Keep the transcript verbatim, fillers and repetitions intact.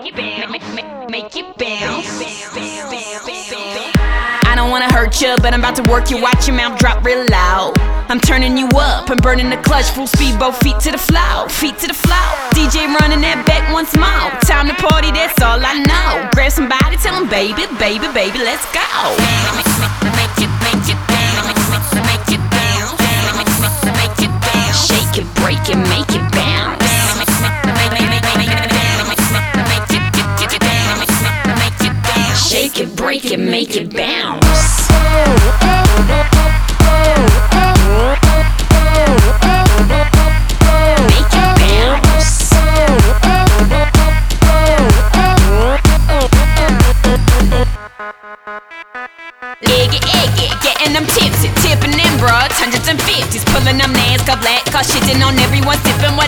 make it bounce, make it bounce. I don't wanna hurt you, but I'm about to work you. Watch your mouth drop real loud. I'm turning you up, I'm burning the clutch. Full speed, both feet to the floor, feet to the floor. D J running that back once more. Time to party, that's all I know. Grab somebody, tell them baby, baby, baby, let's go. Make it, make it bounce, make it bounce, make it bounce. Shake it, break it, make it bounce. Shake it, break it, make it bounce. Make it bounce. Eggy, eggy, getting them tipsy, tipping them broads, hundreds and fifties, pulling them nails, got black, car shitting on everyone, sipping what